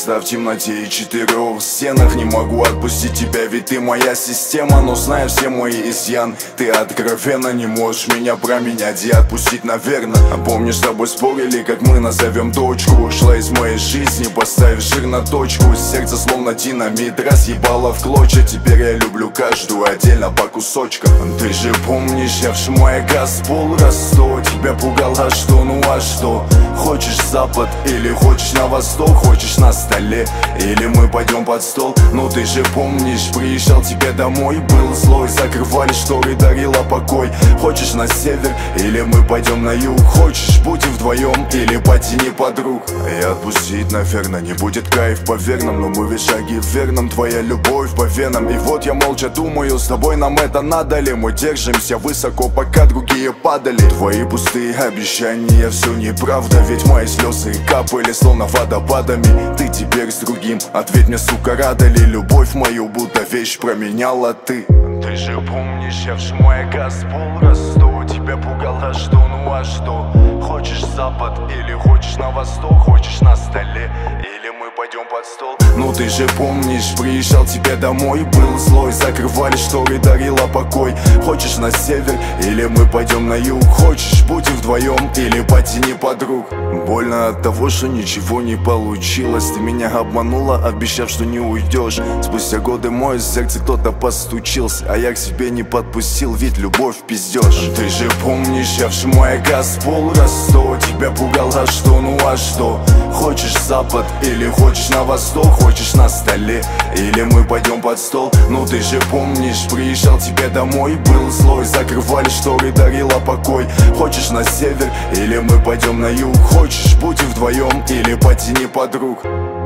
места в темноте и четырех стенах. Не могу отпустить тебя, ведь ты моя система. Но зная все мои изъян, ты откровенно не можешь меня променять и отпустить, наверное. А помнишь, с тобой спорили, как мы назовем дочку. Ушла из моей жизни, поставив жир на точку. Сердце словно динамит разъебало в клочья. Теперь я люблю каждую отдельно по кусочкам. Ты же помнишь, я в шмое газ пол раз-100. Тебя пугало, что, ну а что? Хочешь запад или хочешь на восток? Хочешь на столе или мы пойдем под стол? Ну ты же помнишь, приезжал тебе домой, был злой, закрывали шторы, дарила покой. Хочешь на север или мы пойдем на юг? Хочешь будем вдвоем или потяни подруг? И отпустить, наверное, не будет кайф, поверь нам. Но мы ведь шаги вверх, нам твоя любовь по венам. И вот я молча думаю, с тобой нам это надо ли? Мы держимся высоко, пока другие падали. Твои пустые обещания, все неправда. Ведь мои слезы капали словно водопадами. Ты теперь с другим, ответь мне, сука, рада ли? Любовь мою будто вещь променяла ты. Ты же помнишь, я в шмое газ пол раз-100. Тебя пугало, что, ну а что? Хочешь запад или хочешь на восток? Хочешь на столе или мы пойдем под стол? Ну ты же помнишь, приезжал тебе домой, был злой, закрывали шторы, дарила покой. Хочешь на север или мы пойдем на юг? Хочешь будем вдвоем или потяни подруг? Больно от того, что ничего не получилось. Ты меня обманула, обещав, что не уйдешь. Спустя годы мое сердце кто-то постучился, а я к себе не подпустил, ведь любовь пиздешь. Ты же помнишь, я в шмое газ пол раз-100. Тебя пугало, что, ну а что? Хочешь запад или хочешь на восток? Хочешь на столе или мы пойдем под стол? Ну ты же помнишь, приезжал тебе домой, был злой, закрывали шторы, дарила покой. Хочешь на север или мы пойдем на юг? Хочешь будем вдвоем или потяни подруг?